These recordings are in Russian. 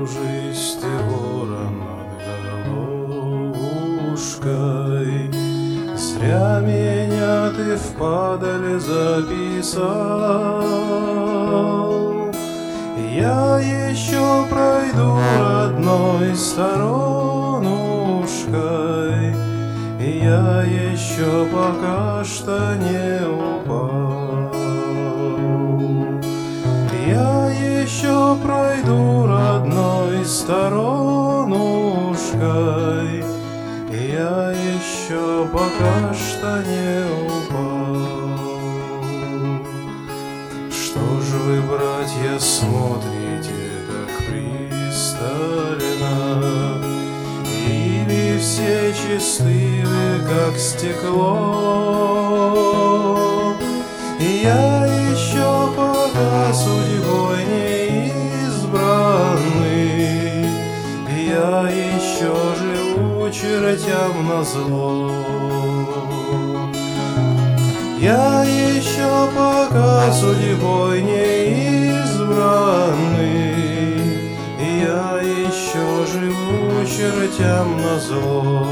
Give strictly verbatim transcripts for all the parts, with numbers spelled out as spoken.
кружись ты, ворон, над головушкой. Зря меня ты в падаль записал. Я еще пройду родной сторонушкой, я еще пока что не упал. Я еще пройду родной сторонушкой, я еще пока что не упал. Что ж вы, братья, смотрите так пристально? Или все чисты вы, как стекло? Я еще пока судьбой не избранный, я еще живу чертям назло. Я еще пока судьбой не избранный, я еще живу чертям назло.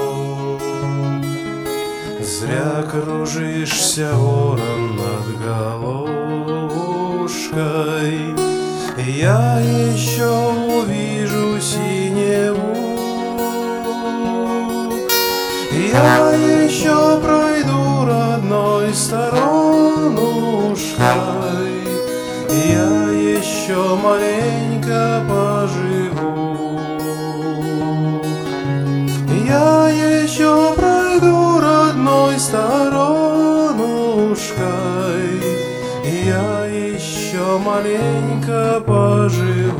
Зря кружишься, ворон, над головушкой, я еще увижу синеву. Я еще пройду родной сторонушкой, я еще маленько поживу. Я еще пройду родной сторонушкой, я еще маленько поживу.